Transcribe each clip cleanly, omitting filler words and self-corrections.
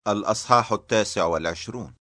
الأصحاح 29.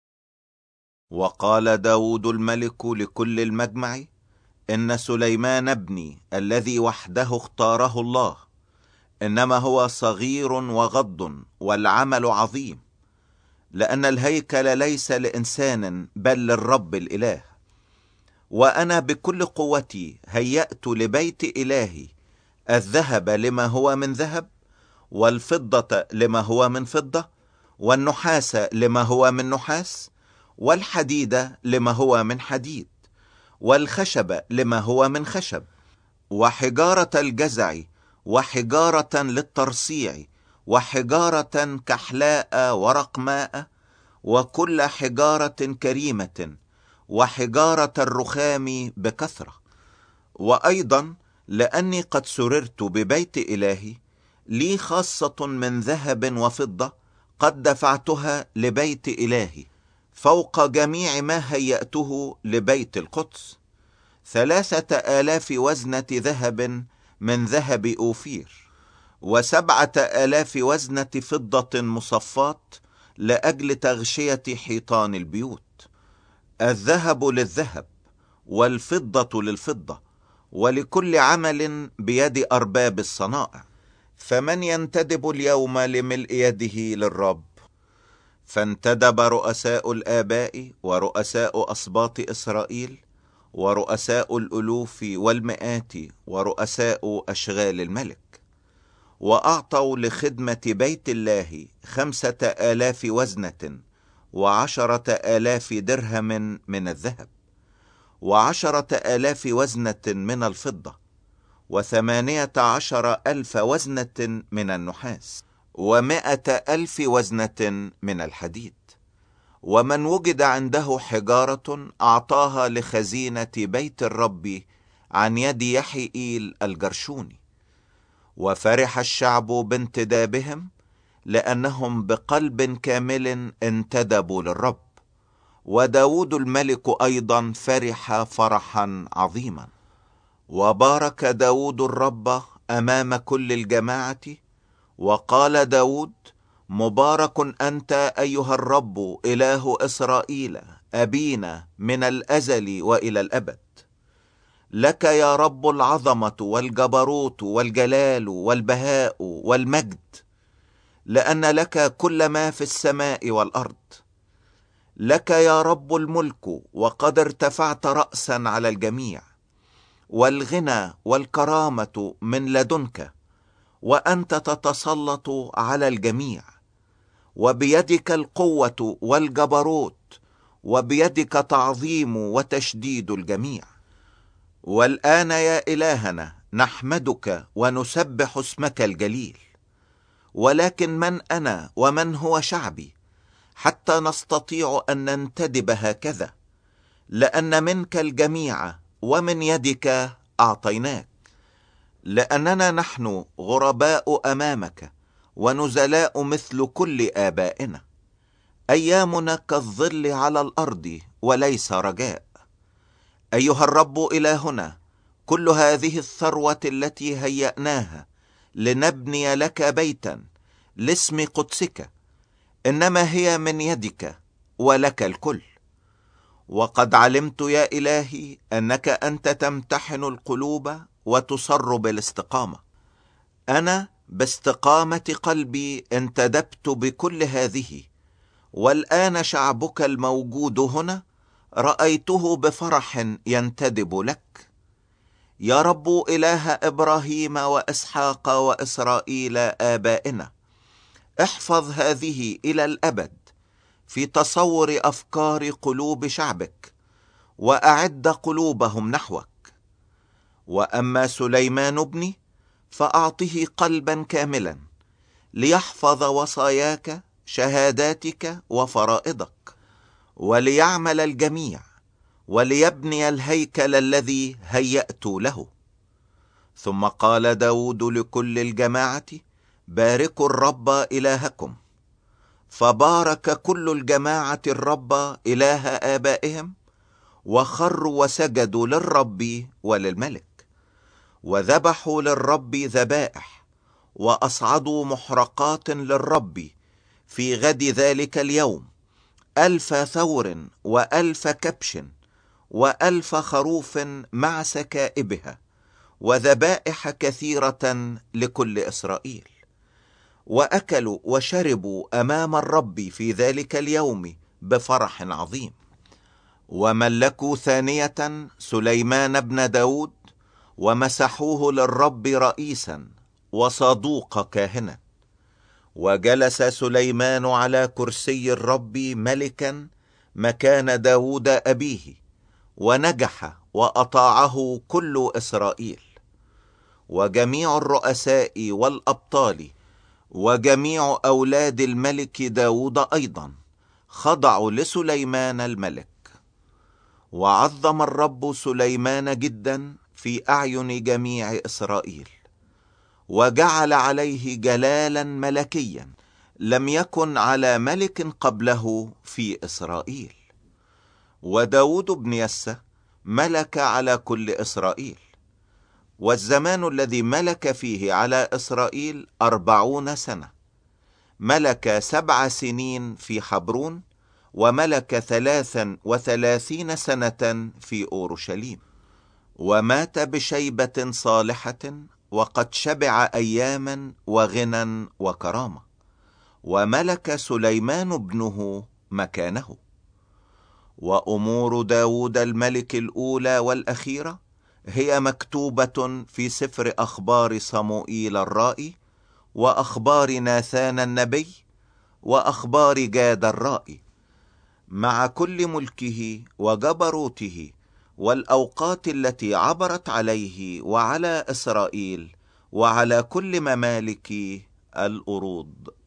وقال داود الملك لكل المجمع: إن سليمان ابني الذي وحده اختاره الله، إنما هو صغير وغض والعمل عظيم، لأن الهيكل ليس لإنسان بل للرب الإله. وأنا بكل قوتي هيأت لبيت إلهي الذهب لما هو من ذهب، والفضة لما هو من فضة، والنحاس لما هو من نحاس، والحديد لما هو من حديد، والخشب لما هو من خشب، وحجارة الجزع، وحجارة للترصيع، وحجارة كحلاء ورقماء، وكل حجارة كريمة، وحجارة الرخام بكثرة. وأيضا لأني قد سررت ببيت إلهي، لي خاصة من ذهب وفضة قد دفعتها لبيت إلهي فوق جميع ما هيأته لبيت القدس: 3000 وزنة ذهب من ذهب أوفير، و7000 وزنة فضة مصفات لأجل تغشية حيطان البيوت. الذهب للذهب، والفضة للفضة، ولكل عمل بيد أرباب الصنائع. فمن ينتدب اليوم لملء يده للرب؟ فانتدب رؤساء الآباء ورؤساء أسباط إسرائيل ورؤساء الألوف والمئات ورؤساء أشغال الملك، وأعطوا لخدمة بيت الله 5000 وزنة، 10,000 درهم من الذهب، 10,000 وزنة من الفضة، 18,000 وزنة من النحاس، 100,000 وزنة من الحديد. ومن وجد عنده حجارة أعطاها لخزينة بيت الرب عن يد يحيئيل الجرشوني. وفرح الشعب بانتدابهم، لأنهم بقلب كامل انتدبوا للرب. وداود الملك أيضا فرح فرحا عظيما. وبارك داود الرب أمام كل الجماعة، وقال داود: مبارك أنت أيها الرب إله إسرائيل أبينا من الأزل وإلى الأبد. لك يا رب العظمة والجبروت والجلال والبهاء والمجد، لأن لك كل ما في السماء والأرض. لك يا رب الملك، وقد ارتفعت رأسا على الجميع، والغنى والكرامة من لدنك، وأنت تتسلط على الجميع، وبيدك القوة والجبروت، وبيدك تعظيم وتشديد الجميع. والآن يا إلهنا نحمدك ونسبح اسمك الجليل. ولكن من أنا ومن هو شعبي حتى نستطيع أن ننتدب هكذا؟ لأن منك الجميع ومن يدك أعطيناك، لأننا نحن غرباء أمامك ونزلاء مثل كل آبائنا. أيامنا كالظل على الأرض وليس رجاء. أيها الرب إلهنا، كل هذه الثروة التي هيأناها لنبني لك بيتا لاسم قدسك، إنما هي من يدك ولك الكل. وقد علمت يا إلهي أنك أنت تمتحن القلوب وتصر بالاستقامة. أنا باستقامة قلبي انتدبت بكل هذه، والآن شعبك الموجود هنا رأيته بفرح ينتدب لك. يا رب إله إبراهيم وإسحاق وإسرائيل آبائنا، احفظ هذه إلى الأبد في تصور أفكار قلوب شعبك، وأعد قلوبهم نحوك. وأما سليمان ابني فأعطه قلبا كاملا ليحفظ وصاياك شهاداتك وفرائضك، وليعمل الجميع، وليبني الهيكل الذي هيأت له. ثم قال داود لكل الجماعة: باركوا الرب إلهكم. فبارك كل الجماعة الرب إله آبائهم، وخروا وسجدوا للرب وللملك، وذبحوا للرب ذبائح، وأصعدوا محرقات للرب في غد ذلك اليوم 1000 ثور و1000 كبش و1000 خروف مع سكائبها وذبائح كثيرة لكل إسرائيل. وأكلوا وشربوا أمام الرب في ذلك اليوم بفرح عظيم. وملكوا ثانية سليمان بن داود ومسحوه للرب رئيسا وصدوق كاهنا. وجلس سليمان على كرسي الرب ملكا مكان داود أبيه، ونجح وأطاعه كل إسرائيل. وجميع الرؤساء والأبطال وجميع أولاد الملك داود أيضا خضعوا لسليمان الملك. وعظم الرب سليمان جدا في أعين جميع إسرائيل، وجعل عليه جلالا ملكيا لم يكن على ملك قبله في إسرائيل. وداود بن يسى ملك على كل إسرائيل. والزمان الذي ملك فيه على إسرائيل 40 سنة. ملك 7 سنين في حبرون، وملك 33 سنة في أورشليم. ومات بشيبة صالحة، وقد شبع أياما وغنى وكرامة. وملك سليمان ابنه مكانه. وأمور داود الملك الأولى والأخيرة هي مكتوبة في سفر أخبار صموئيل الرائي، وأخبار ناثان النبي، وأخبار جاد الرائي، مع كل ملكه وجبروته والأوقات التي عبرت عليه وعلى إسرائيل وعلى كل ممالك الأرض.